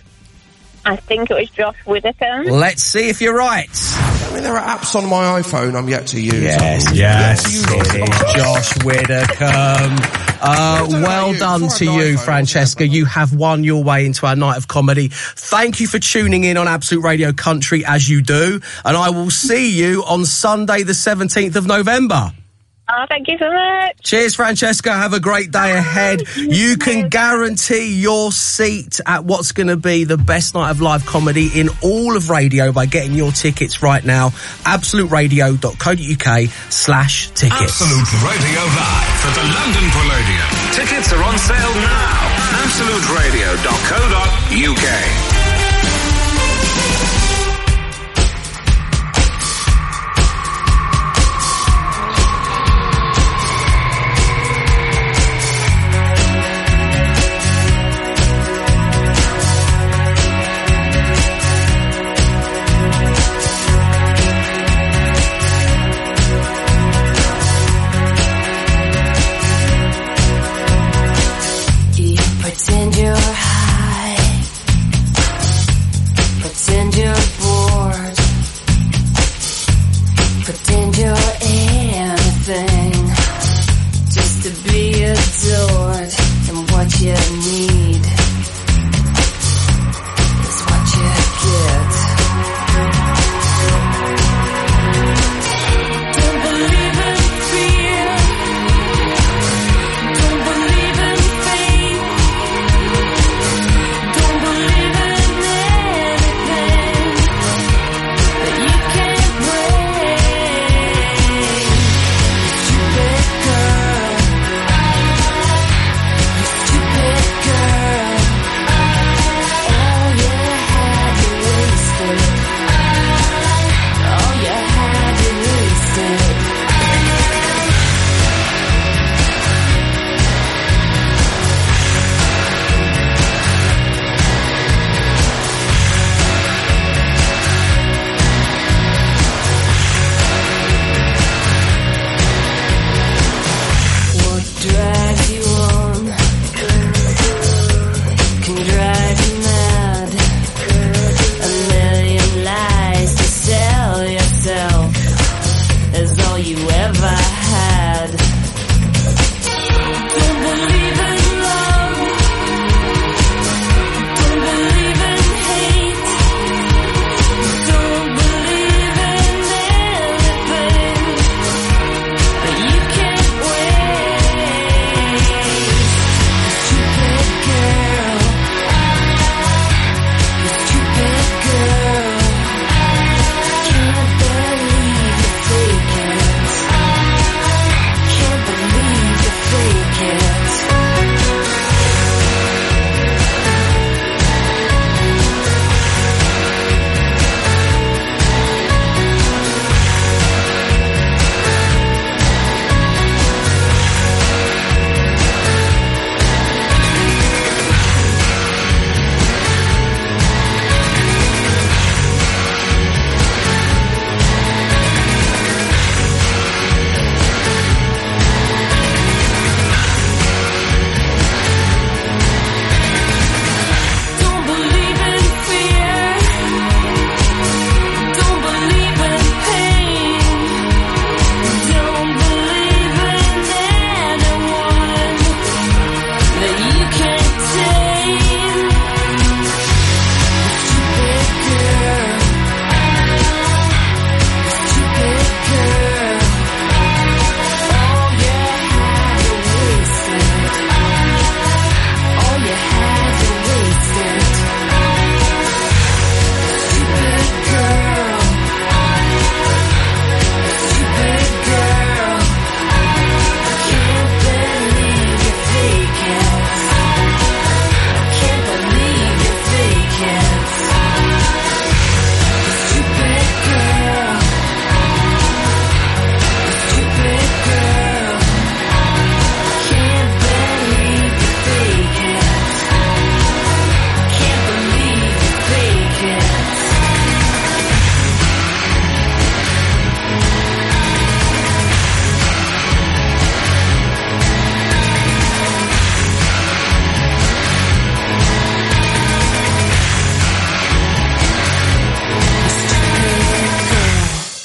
I think it was Josh Widdicombe. Let's see if you're right. I mean, there are apps on my iPhone I'm yet to use. Yes, yes, it is Josh Widdicombe. Uh, well done to you, Francesca. You have won your way into our night of comedy. Thank you for tuning in on Absolute Radio Country as you do. And I will see you on Sunday the seventeenth of November. Oh, thank you so much. Cheers, Francesca. Have a great day ahead. You can guarantee your seat at what's going to be the best night of live comedy in all of radio by getting your tickets right now. absoluteradio.co.uk slash tickets. Absolute Radio Live at the London Palladium. Tickets are on sale now. absolute radio dot co dot U K. Pretend you're high.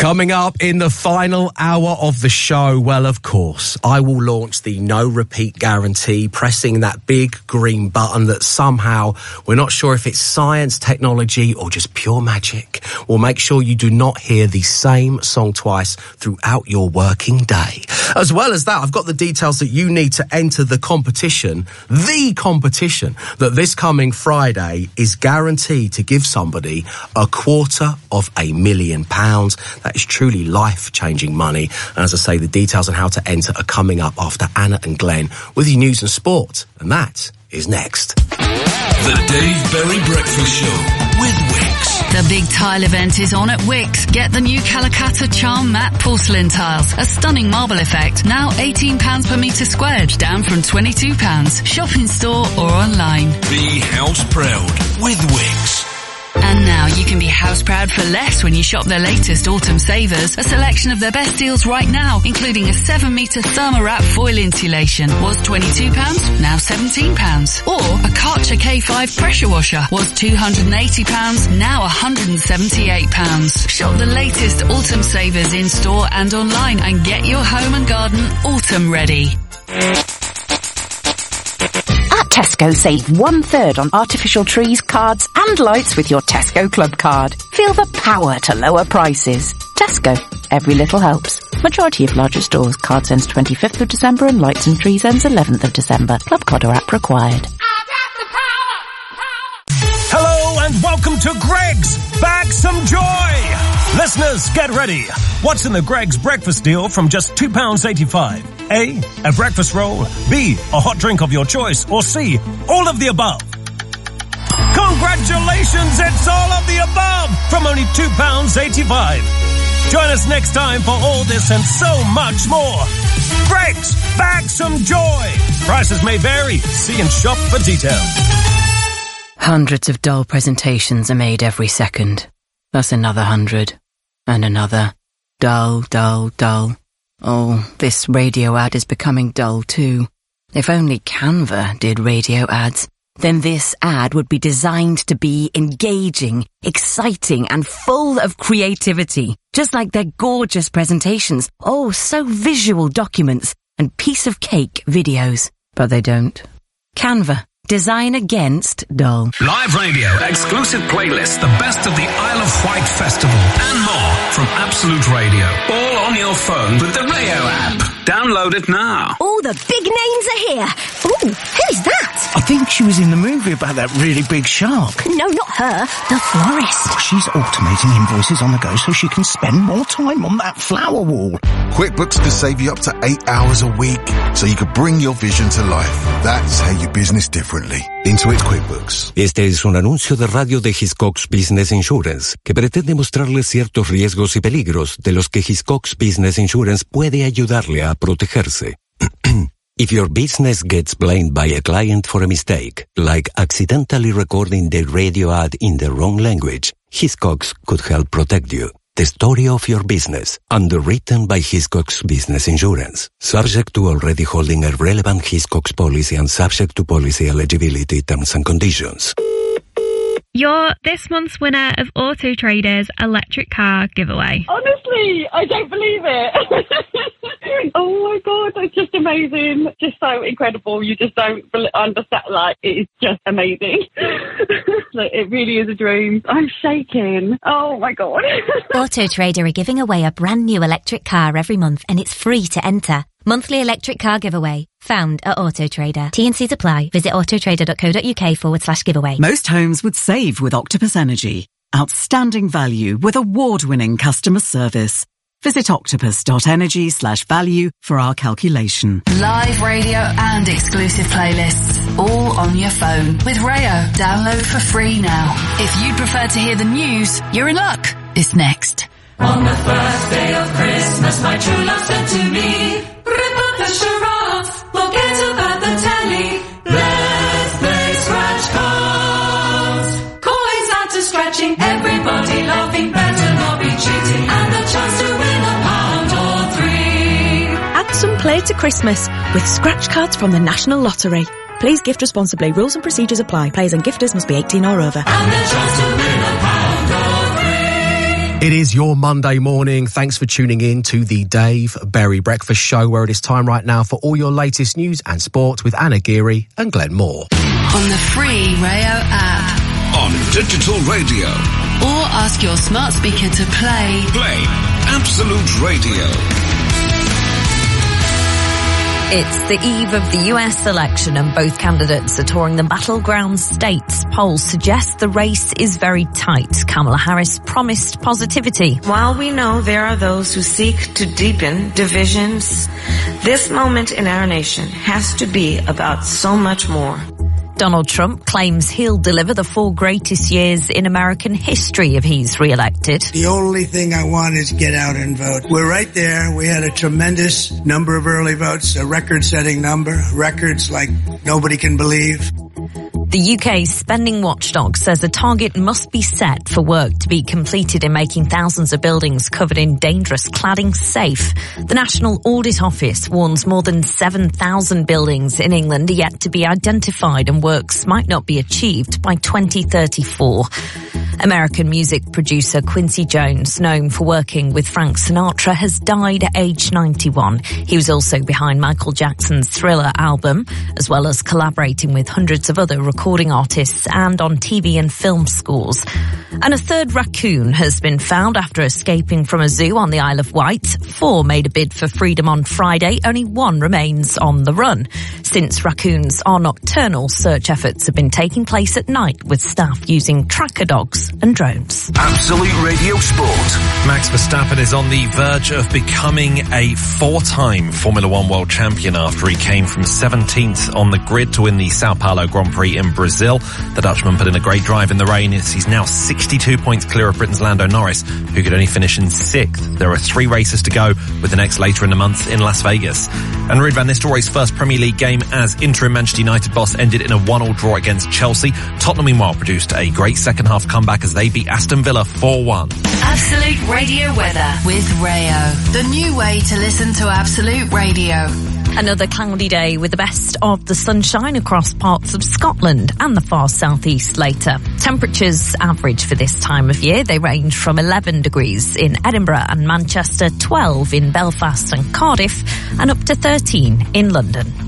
Coming up in the final hour of the show, well, of course, I will launch the no repeat guarantee, pressing that big green button that somehow, we're not sure if it's science, technology, or just pure magic, will make sure you do not hear the same song twice throughout your working day. As well as that, I've got the details that you need to enter the competition, the competition that this coming Friday is guaranteed to give somebody a quarter of a million pounds. That is truly life-changing money. And as I say, the details on how to enter are coming up after Anna and Glenn with your news and sport. And that is next. The Dave Berry Breakfast Show with Wix. The big tile event is on at Wix. Get the new Calicata Charm Matte Porcelain Tiles. A stunning marble effect. Now eighteen pounds per metre squared, down from twenty-two pounds. Shop in store or online. Be house proud with Wix. And now you can be house proud for less when you shop their latest autumn savers. A selection of their best deals right now, including a seven metre Thermowrap foil insulation. Was twenty-two pounds, now seventeen pounds. Or a Karcher K five pressure washer. Was two hundred eighty pounds, now one hundred seventy-eight pounds. Shop the latest autumn savers in store and online and get your home and garden autumn ready. Tesco, save one third on artificial trees, cards and lights with your Tesco Club card. Feel the power to lower prices. Tesco, every little helps. Majority of larger stores. Cards ends twenty-fifth of December and lights and trees ends eleventh of December. Club card or app required. Hello and welcome to Greggs Bag Some Joy. Listeners, get ready. What's in the Greggs breakfast deal from just two pounds eighty-five? A, a breakfast roll. B, a hot drink of your choice. Or C, all of the above. Congratulations, it's all of the above from only two pounds eighty-five. Join us next time for all this and so much more. Greggs, Bag Some Joy. Prices may vary. See and shop for details. Hundreds of dull presentations are made every second. That's another hundred. And another. Dull, dull, dull. Oh, this radio ad is becoming dull too. If only Canva did radio ads, then this ad would be designed to be engaging, exciting, and full of creativity. Just like their gorgeous presentations. Oh, so visual documents and piece of cake videos. But they don't. Canva. Design against dull. Live radio, exclusive playlists, the best of the Isle of Wight Festival, and more from Absolute Radio. All on your phone with the Rayo app. Download it now. All the big names are here. Ooh, who's that? I think she was in the movie about that really big shark. No, not her. The florist. Oh, she's automating invoices on the go so she can spend more time on that flower wall. QuickBooks can save you up to eight hours a week so you can bring your vision to life. That's how you business differently. Intuit QuickBooks. Este es un anuncio de radio de Hiscox Business Insurance que pretende mostrarle ciertos riesgos y peligros de los que Hiscox Business Insurance puede ayudarle a protegerse. If your business gets blamed by a client for a mistake, like accidentally recording the radio ad in the wrong language, Hiscox could help protect you. The story of your business, underwritten by Hiscox Business Insurance. Subject to already holding a relevant Hiscox policy and subject to policy eligibility terms and conditions. You're this month's winner of Auto Trader's electric car giveaway. Honestly, I don't believe it. Oh my God, that's just amazing. Just so incredible. You just don't understand. Like, it is just amazing. Like, it really is a dream. I'm shaking. Oh my God. Auto Trader are giving away a brand new electric car every month and it's free to enter. Monthly electric car giveaway. Found at Auto Trader. T and C's apply. Visit autotrader.co.uk forward slash giveaway. Most homes would save with Octopus Energy. Outstanding value with award-winning customer service. Visit octopus.energy slash value for our calculation. Live radio and exclusive playlists, all on your phone. With Rayo, download for free now. If you'd prefer to hear the news, you're in luck. It's next. On the first day of Christmas, my true love said to me, rip up the charades, forget about the telly, let's play scratch cards. Coins out to scratching, everybody laughing, better not be cheating, and the chance to win a pound or three. Add some play to Christmas with scratch cards from the National Lottery. Please gift responsibly. Rules and procedures apply. Players and gifters must be eighteen or over. And the chance to win a pound or three. It is your Monday morning. Thanks for tuning in to the Dave Berry Breakfast Show, where it is time right now for all your latest news and sport with Anna Geary and Glenn Moore. On the free Rayo app. On digital radio. Or ask your smart speaker to play. Play Absolute Radio. It's the eve of the U S election and both candidates are touring the battleground states. Polls suggest the race is very tight. Kamala Harris promised positivity. While we know there are those who seek to deepen divisions, this moment in our nation has to be about so much more. Donald Trump claims he'll deliver the four greatest years in American history if he's re-elected. The only thing I want is get out and vote. We're right there. We had a tremendous number of early votes, a record-setting number, records like nobody can believe. The U K's spending watchdog says a target must be set for work to be completed in making thousands of buildings covered in dangerous cladding safe. The National Audit Office warns more than seven thousand buildings in England are yet to be identified and works might not be achieved by twenty thirty-four. American music producer Quincy Jones, known for working with Frank Sinatra, has died at age ninety-one. He was also behind Michael Jackson's Thriller album, as well as collaborating with hundreds of other recording artists and on T V and film scores. And a third raccoon has been found after escaping from a zoo on the Isle of Wight. Four made a bid for freedom on Friday. Only one remains on the run. Since raccoons are nocturnal, search efforts have been taking place at night with staff using tracker dogs and drones. Absolute Radio Sport. Max Verstappen is on the verge of becoming a four-time Formula One world champion after he came from seventeenth on the grid to win the Sao Paulo Grand Prix in Brazil. The Dutchman put in a great drive in the rain as he's now sixty-two points clear of Britain's Lando Norris, who could only finish in sixth. There are three races to go, with the next later in the month in Las Vegas. And Ruud van Nistelrooy's first Premier League game as interim Manchester United boss ended in a one-all draw against Chelsea. Tottenham, meanwhile, produced a great second-half comeback as they beat Aston Villa four one. Absolute Radio weather with Rayo, the new way to listen to Absolute Radio. Another cloudy day with the best of the sunshine across parts of Scotland and the far southeast later. Temperatures average for this time of year. They range from eleven degrees in Edinburgh and Manchester, twelve in Belfast and Cardiff, and up to thirteen in London.